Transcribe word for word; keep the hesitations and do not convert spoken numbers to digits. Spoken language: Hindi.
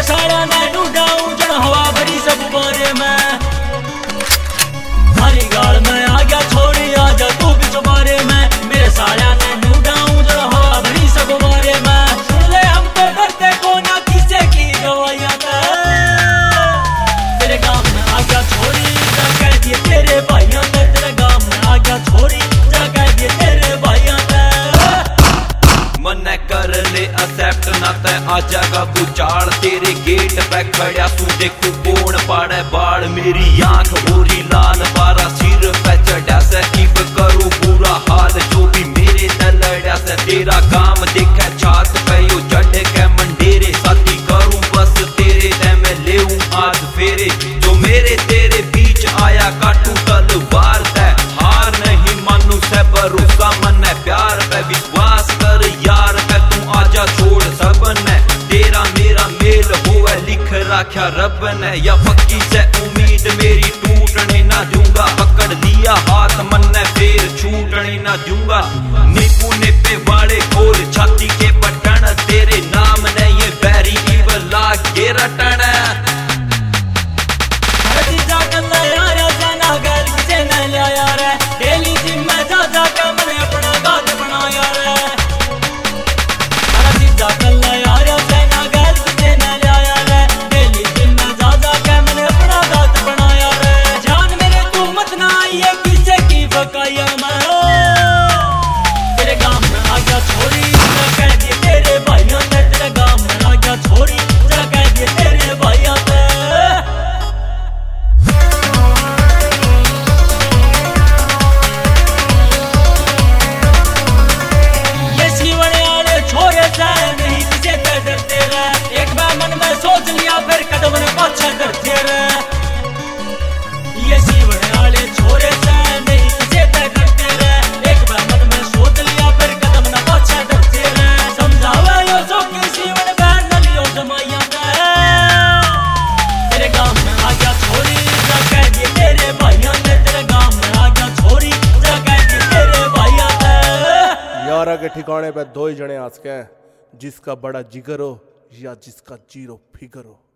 मेरे साड़ा मैं ढूंढाऊं जन हवा भरी सब बारे में हरी गाल में आ गया छोड़ी आजा तू भी चुबारे में मेरे साड़ा मैं ढूंढाऊं जन हवा भरी सब बारे में सुन ले हम तो डरते को ना किसे की गवाइयां तेरे गांव में आ गया छोड़ी जा कह दिए तेरे भाइयों ने तेरे गांव में आ गया छोड़ी जा कह दिए तेरे भाइयों ने मन कर ले एक्सेप्ट ना ते आ जाएगा बुचाड़ तेरे गेट पे खड़ा तू देखू कौन पाड़े बाड़ मेरी आंख होरी लाल बारा सिर पे चढ़ा से इब करो बुरा हाल जो भी मेरे तलड़ा से तेरा काम देखा छात पे यो चढ़ के मंडेरे साथी करूं बस तेरे ते मैं लेऊं आज फेरे जो मेरे तेरे बीच आया काटू तलवार ते हार नहीं मानू से भरोसा मन है प्यार पे विश्वास कर यार पे तू आजा छोड़ सब ने तेरा मेरा मेल होवे लिख रखा रब ने या पक्की से उम्मीद मेरी टूटने ना दूंगा पकड़ लिया हाथ मन ने फिर छूटने ना दूंगा नीपू नेपे वाले खोल छाती के बटन तेरे नाम ने ये बैरी इवल लाग के रटन यारा के ठिकाने पे दो ही जने आस के जिसका बड़ा जिगर हो या जिसका जीरो फिगर हो।